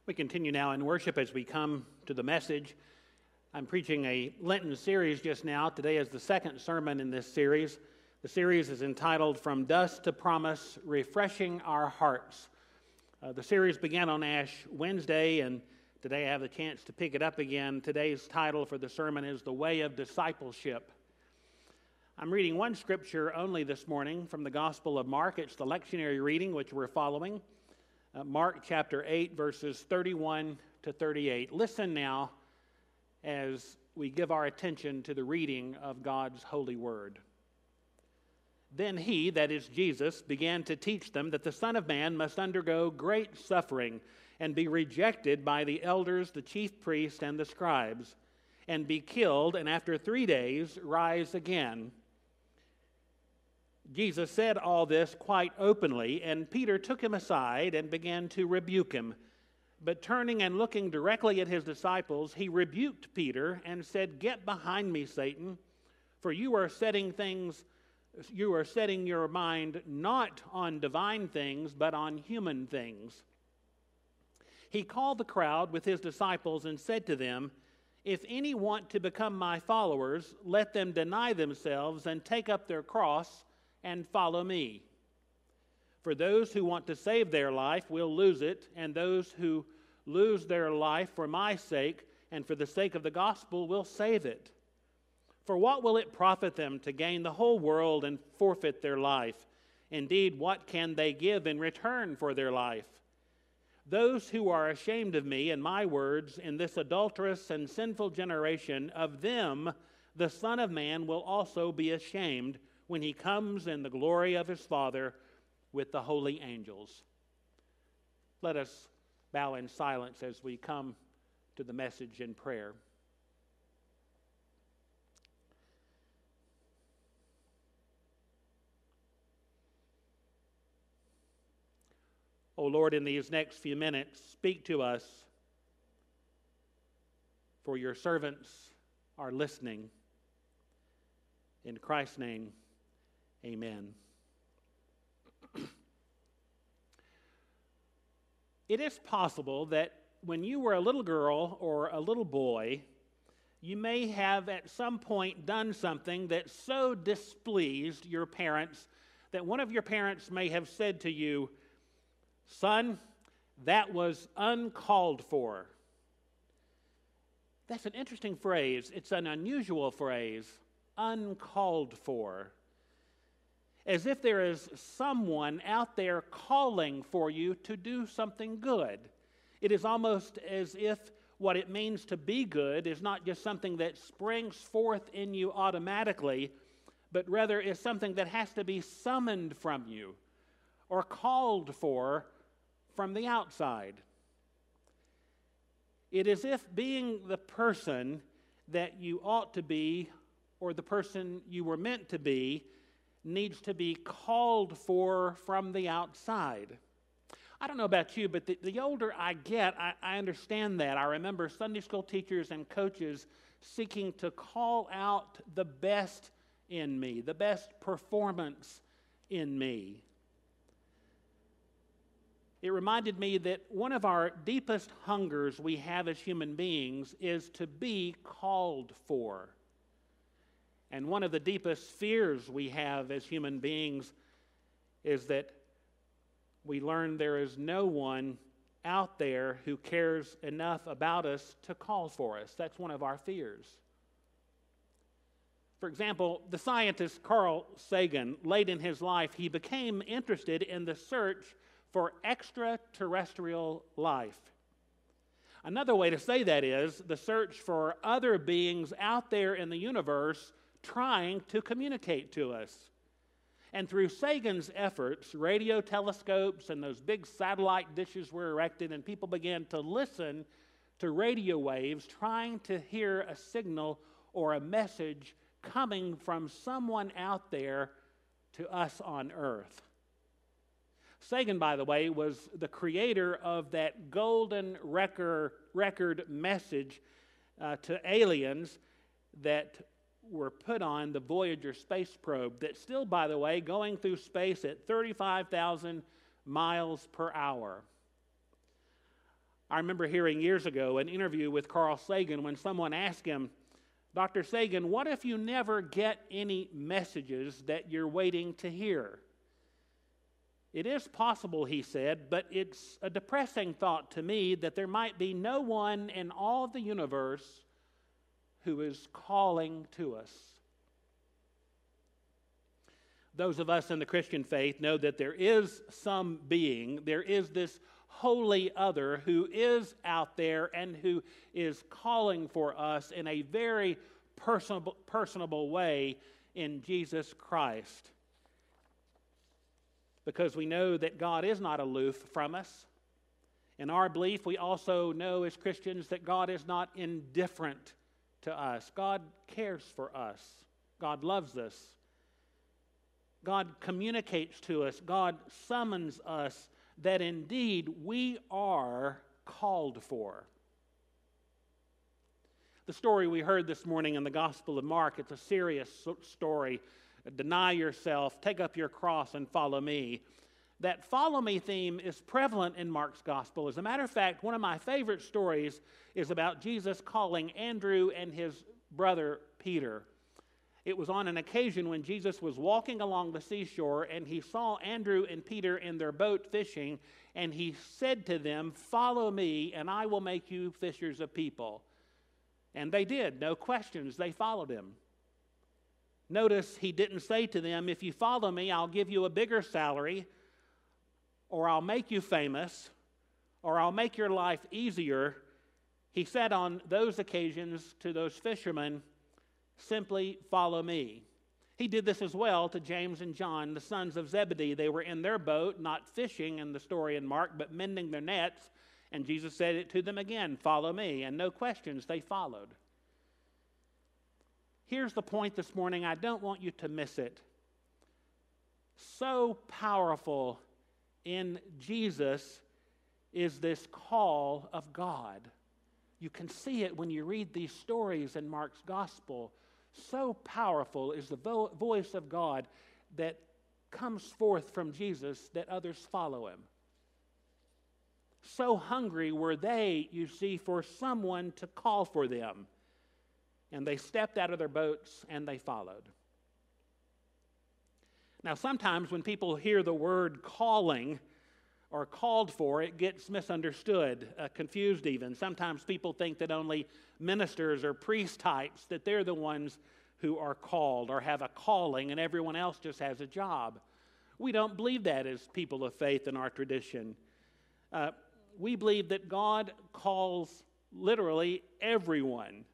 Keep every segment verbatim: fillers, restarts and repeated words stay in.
We continue now in worship as we come to the message. I'm preaching a Lenten series just now. Today is the second sermon in this series. The series is entitled From Dust to Promise, Refreshing Our Hearts. Uh, the series began on Ash Wednesday, and today I have the chance to pick it up again. Today's title for the sermon is The Way of Discipleship. I'm reading one scripture only this morning from the Gospel of Mark. It's the lectionary reading which we're following. Uh, Mark chapter eight, verses thirty-one to thirty-eight. Listen now as we give our attention to the reading of God's holy word. Then he, that is Jesus, began to teach them that the Son of Man must undergo great suffering and be rejected by the elders, the chief priests, and the scribes, and be killed, and after three days rise again. Jesus said all this quite openly, and Peter took him aside and began to rebuke him. But turning and looking directly at his disciples, he rebuked Peter and said, "Get behind me, Satan, for you are setting things, you are setting your mind not on divine things, but on human things." He called the crowd with his disciples and said to them, "If any want to become my followers, let them deny themselves and take up their cross and follow me. For those who want to save their life will lose it, and those who lose their life for my sake and for the sake of the gospel will save it. For what will it profit them to gain the whole world and forfeit their life? Indeed, what can they give in return for their life? Those who are ashamed of me and my words in this adulterous and sinful generation, of them the Son of Man will also be ashamed when he comes in the glory of his Father with the holy angels." Let us bow in silence as we come to the message in prayer. O Lord, in these next few minutes, speak to us, for your servants are listening. In Christ's name, amen. It is possible that when you were a little girl or a little boy, you may have at some point done something that so displeased your parents that one of your parents may have said to you, "Son, that was uncalled for." That's an interesting phrase. It's an unusual phrase, uncalled for. As if there is someone out there calling for you to do something good. It is almost as if what it means to be good is not just something that springs forth in you automatically, but rather is something that has to be summoned from you or called for from the outside. It is as if being the person that you ought to be or the person you were meant to be needs to be called for from the outside. I don't know about you, but the, the older I get, I, I understand that. I remember Sunday school teachers and coaches seeking to call out the best in me, the best performance in me. It reminded me that one of our deepest hungers we have as human beings is to be called for. And one of the deepest fears we have as human beings is that we learn there is no one out there who cares enough about us to call for us. That's one of our fears. For example, the scientist Carl Sagan, late in his life, he became interested in the search for extraterrestrial life. Another way to say that is the search for other beings out there in the universe trying to communicate to us. And through Sagan's efforts, radio telescopes and those big satellite dishes were erected, and people began to listen to radio waves trying to hear a signal or a message coming from someone out there to us on Earth. Sagan, by the way, was the creator of that golden record, record message uh, to aliens that were put on the Voyager space probe that's still, by the way, going through space at thirty-five thousand miles per hour. I remember hearing years ago an interview with Carl Sagan when someone asked him, Doctor Sagan, what if you never get any messages that you're waiting to hear? It is possible, he said, but it's a depressing thought to me that there might be no one in all the universe who is calling to us. Those of us in the Christian faith know that there is some being, there is this holy other who is out there and who is calling for us in a very personable, personable way in Jesus Christ. Because we know that God is not aloof from us. In our belief, we also know as Christians that God is not indifferent to us. God cares for us. God loves us. God communicates to us. God summons us that indeed we are called for. The story we heard this morning in the Gospel of Mark, it's a serious story. Deny yourself, take up your cross, and follow me. That follow me theme is prevalent in Mark's Gospel. As a matter of fact, one of my favorite stories is about Jesus calling Andrew and his brother Peter. It was on an occasion when Jesus was walking along the seashore and he saw Andrew and Peter in their boat fishing, and he said to them, "Follow me, and I will make you fishers of people." And they did, no questions. They followed him. Notice he didn't say to them, "If you follow me, I'll give you a bigger salary, or I'll make you famous, or I'll make your life easier." He said on those occasions to those fishermen, "Simply follow me." He did this as well to James and John, the sons of Zebedee. They were in their boat, not fishing in the story in Mark, but mending their nets. And Jesus said it to them again, "Follow me." And no questions, they followed. Here's the point this morning. I don't want you to miss it. So powerful in Jesus is this call of God. You can see it when you read these stories in Mark's Gospel. So powerful is the vo- voice of God that comes forth from Jesus that others follow him. So hungry were they, you see, for someone to call for them. And they stepped out of their boats and they followed. Now, sometimes when people hear the word calling or called for, it gets misunderstood, uh, confused even. Sometimes people think that only ministers or priest types, that they're the ones who are called or have a calling and everyone else just has a job. We don't believe that as people of faith in our tradition. Uh, we believe that God calls literally everyone.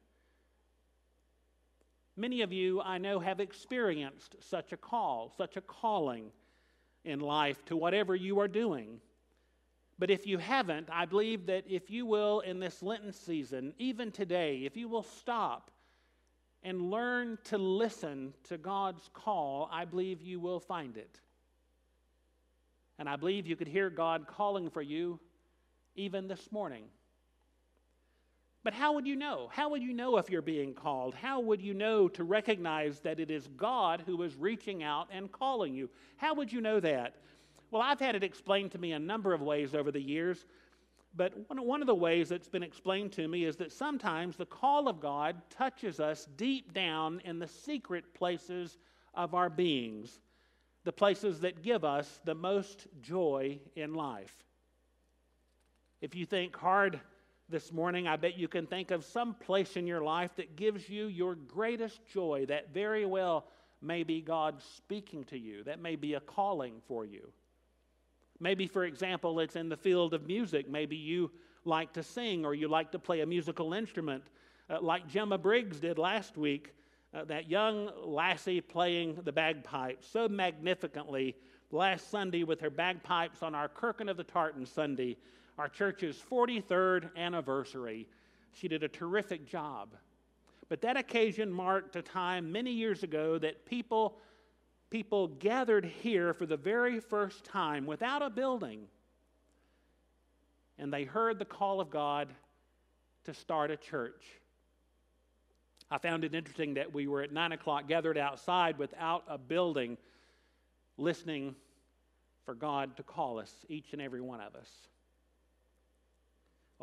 Many of you, I know, have experienced such a call, such a calling in life to whatever you are doing. But if you haven't, I believe that if you will, in this Lenten season, even today, if you will stop and learn to listen to God's call, I believe you will find it. And I believe you could hear God calling for you even this morning. But how would you know? How would you know if you're being called? How would you know to recognize that it is God who is reaching out and calling you? How would you know that? Well, I've had it explained to me a number of ways over the years, but one of the ways that's been explained to me is that sometimes the call of God touches us deep down in the secret places of our beings, the places that give us the most joy in life. If you think hard this morning, I bet you can think of some place in your life that gives you your greatest joy. That very well may be God speaking to you. That may be a calling for you. Maybe, for example, it's in the field of music. Maybe you like to sing or you like to play a musical instrument, uh, like Gemma Briggs did last week, uh, that young lassie playing the bagpipes so magnificently last Sunday with her bagpipes on our Kirkin of the Tartan Sunday, our church's forty-third anniversary. She did a terrific job. But that occasion marked a time many years ago that people, people gathered here for the very first time without a building. And they heard the call of God to start a church. I found it interesting that we were at nine o'clock gathered outside without a building, listening for God to call us, each and every one of us. Well,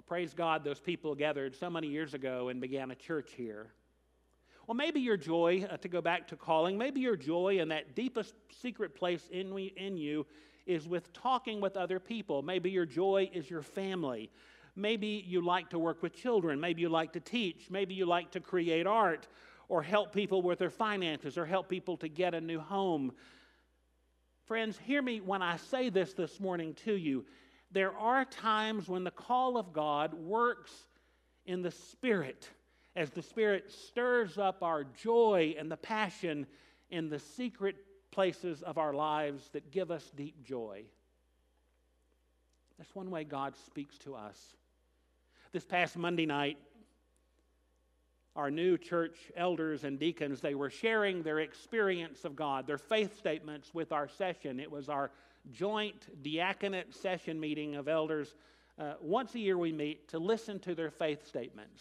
praise God, those people gathered so many years ago and began a church here. Well, maybe your joy, uh, to go back to calling, maybe your joy in that deepest secret place in, we, in you is with talking with other people. Maybe your joy is your family. Maybe you like to work with children. Maybe you like to teach. Maybe you like to create art or help people with their finances or help people to get a new home. Friends, hear me when I say this this morning to you. There are times when the call of God works in the Spirit, as the Spirit stirs up our joy and the passion in the secret places of our lives that give us deep joy. That's one way God speaks to us. This past Monday night, our new church elders and deacons, they were sharing their experience of God, their faith statements with our session. It was our joint diaconate session meeting of elders. Uh, once a year we meet to listen to their faith statements.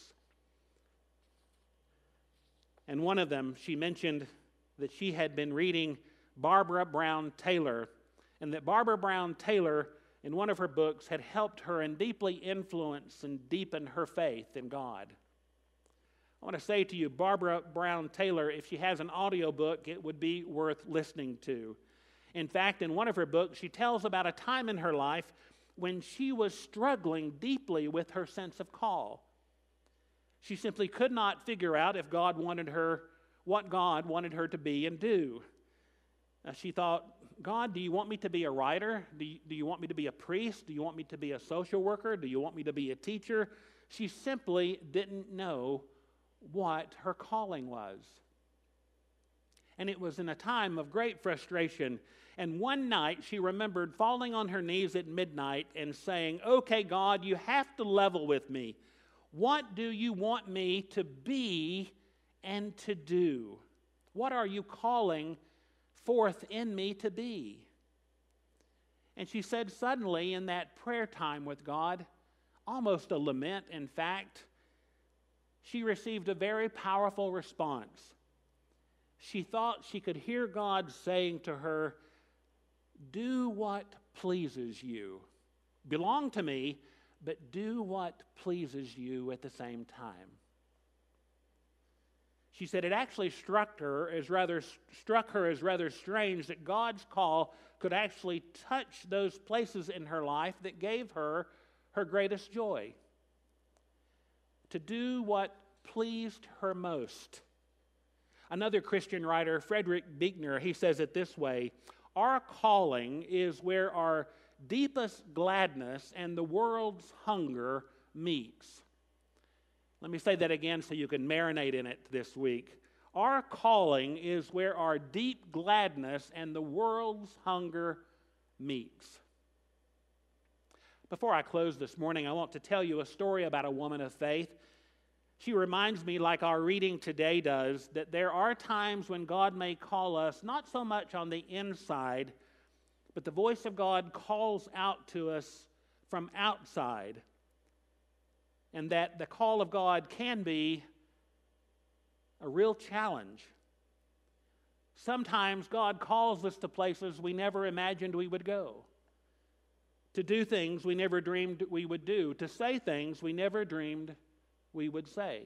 And one of them, she mentioned that she had been reading Barbara Brown Taylor, and that Barbara Brown Taylor, in one of her books, had helped her and deeply influenced and deepened her faith in God. I want to say to you, Barbara Brown Taylor, if she has an audio book, it would be worth listening to. In fact, in one of her books, she tells about a time in her life when she was struggling deeply with her sense of call. She simply could not figure out if God wanted her, what God wanted her to be and do. Uh, she thought, God, do you want me to be a writer? Do you, do you want me to be a priest? Do you want me to be a social worker? Do you want me to be a teacher? She simply didn't know what her calling was. And it was in a time of great frustration. And one night she remembered falling on her knees at midnight and saying, okay, God, you have to level with me. What do you want me to be and to do? What are you calling forth in me to be? And she said suddenly in that prayer time with God, almost a lament in fact, she received a very powerful response. She thought she could hear God saying to her, do what pleases you. Belong to me, but do what pleases you at the same time. She said it actually struck her as rather struck her as rather strange that God's call could actually touch those places in her life that gave her her greatest joy. To do what pleased her most. Another Christian writer, Frederick Buechner, he says it this way: our calling is where our deepest gladness and the world's hunger meets. Let me say that again so you can marinate in it this week. Our calling is where our deep gladness and the world's hunger meets. Before I close this morning, I want to tell you a story about a woman of faith. She reminds me, like our reading today does, that there are times when God may call us not so much on the inside, but the voice of God calls out to us from outside. And that the call of God can be a real challenge. Sometimes God calls us to places we never imagined we would go, to do things we never dreamed we would do, to say things we never dreamed we would say.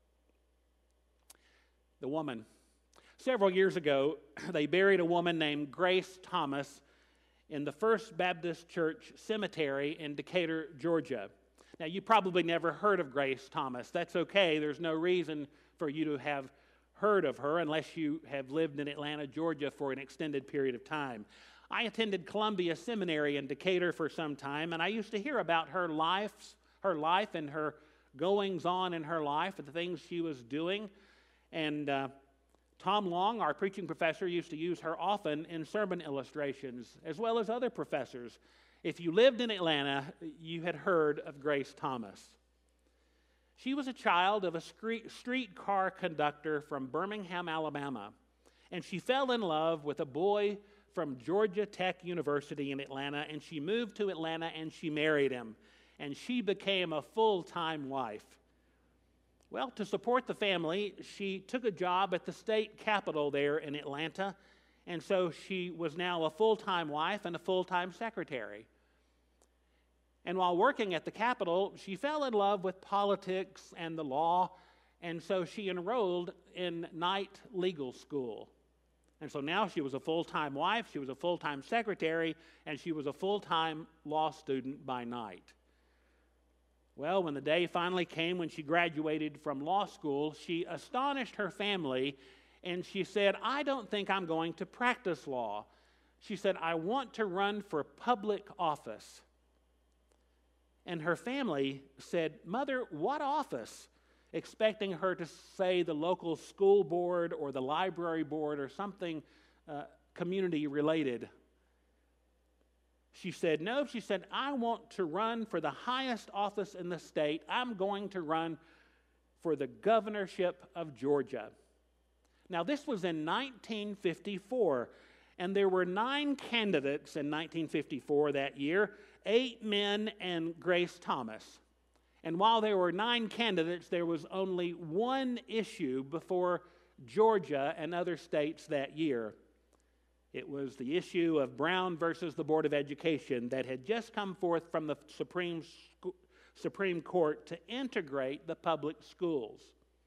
The woman. Several years ago, they buried a woman named Grace Thomas in the First Baptist Church Cemetery in Decatur, Georgia. Now, you probably never heard of Grace Thomas. That's okay. There's no reason for you to have heard of her unless you have lived in Atlanta, Georgia for an extended period of time. I attended Columbia Seminary in Decatur for some time, and I used to hear about her life, her life and her goings-on in her life and the things she was doing. And uh, Tom Long, our preaching professor, used to use her often in sermon illustrations, as well as other professors. If you lived in Atlanta, you had heard of Grace Thomas. She was a child of a streetcar conductor from Birmingham, Alabama, and she fell in love with a boy from Georgia Tech University in Atlanta, and she moved to Atlanta and she married him, and she became a full-time wife. Well, to support the family, she took a job at the state capitol there in Atlanta, and so she was now a full-time wife and a full-time secretary. And while working at the Capitol, she fell in love with politics and the law, and so she enrolled in night legal school. And so now she was a full-time wife, she was a full-time secretary, and she was a full-time law student by night. Well, when the day finally came when she graduated from law school, she astonished her family, and she said, "I don't think I'm going to practice law." She said, "I want to run for public office." And her family said, "Mother, what office?" expecting her to say the local school board or the library board or something uh, community related. She said, "No," she said, "I want to run for the highest office in the state. I'm going to run for the governorship of Georgia." Now, this was in nineteen fifty-four, and there were nine candidates in nineteen fifty-four that year, eight men and Grace Thomas. And while there were nine candidates, there was only one issue before Georgia and other states that year. It was the issue of Brown versus the Board of Education that had just come forth from the Supreme, Supreme Court to integrate the public schools.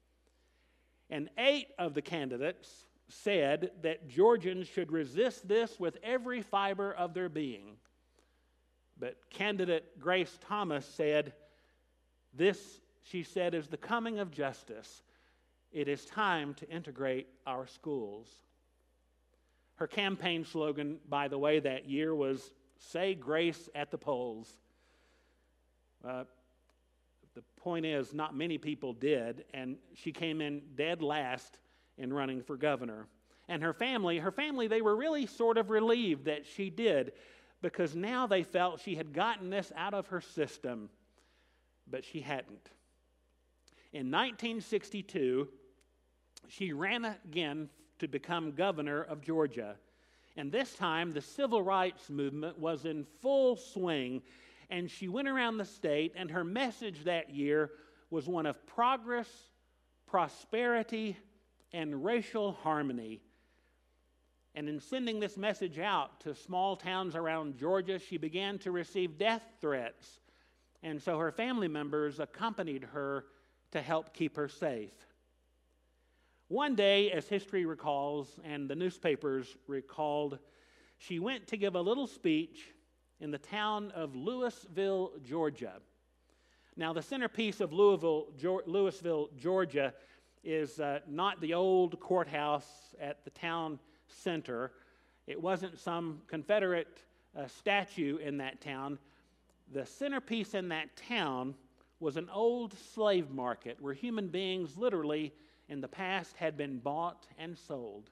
And eight of the candidates said that Georgians should resist this with every fiber of their being. But candidate Grace Thomas said, "This," she said, "is the coming of justice. It is time to integrate our schools." Her campaign slogan, by the way, that year was, "Say grace at the polls." Uh, the point is, not many people did, and she came in dead last in running for governor. And her family, her family, they were really sort of relieved that she did, because now they felt she had gotten this out of her system. But she hadn't. In nineteen sixty-two, she ran again to become governor of Georgia. And this time, the civil rights movement was in full swing, and she went around the state, and her message that year was one of progress, prosperity, and racial harmony. And in sending this message out to small towns around Georgia, she began to receive death threats. And so her family members accompanied her to help keep her safe. One day, as history recalls and the newspapers recalled, she went to give a little speech in the town of Louisville, Georgia. Now, the centerpiece of Louisville, Louisville, Georgia is uh, not the old courthouse at the town center. It wasn't some Confederate uh, statue in that town. The centerpiece in that town was an old slave market where human beings literally in the past had been bought and sold.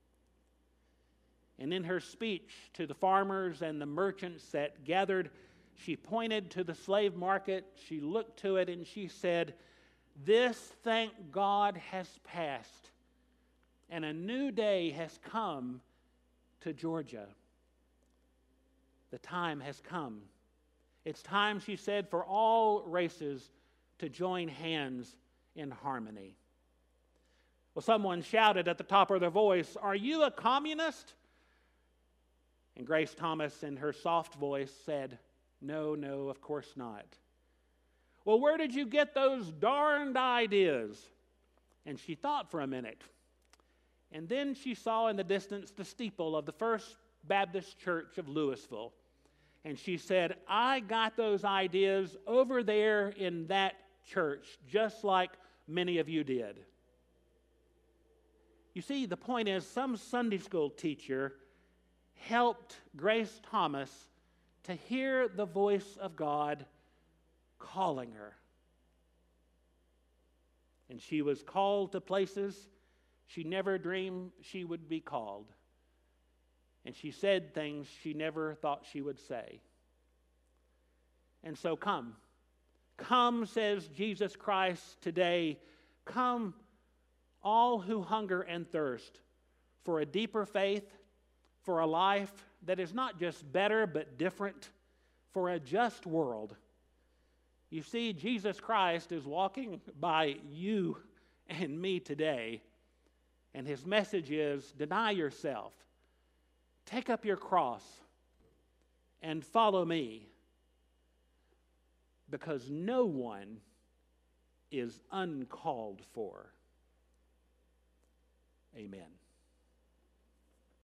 And in her speech to the farmers and the merchants that gathered, she pointed to the slave market, she looked to it, and she said, "This, thank God, has passed, and a new day has come to Georgia. The time has come. It's time," she said, "for all races to join hands in harmony." Well, someone shouted at the top of their voice, "Are you a communist?" And Grace Thomas, in her soft voice, said, "No, no, of course not." "Well, where did you get those darned ideas?" And she thought for a minute. And then she saw in the distance the steeple of the First Baptist Church of Louisville. And she said, "I got those ideas over there in that church, just like many of you did." You see, the point is, some Sunday school teacher helped Grace Thomas to hear the voice of God calling her. And she was called to places she never dreamed she would be called. And she said things she never thought she would say. And so come. Come, says Jesus Christ today. Come, all who hunger and thirst for a deeper faith, for a life that is not just better but different, for a just world. You see, Jesus Christ is walking by you and me today, and his message is, deny yourself, take up your cross, and follow me. because no one is uncalled for. Amen.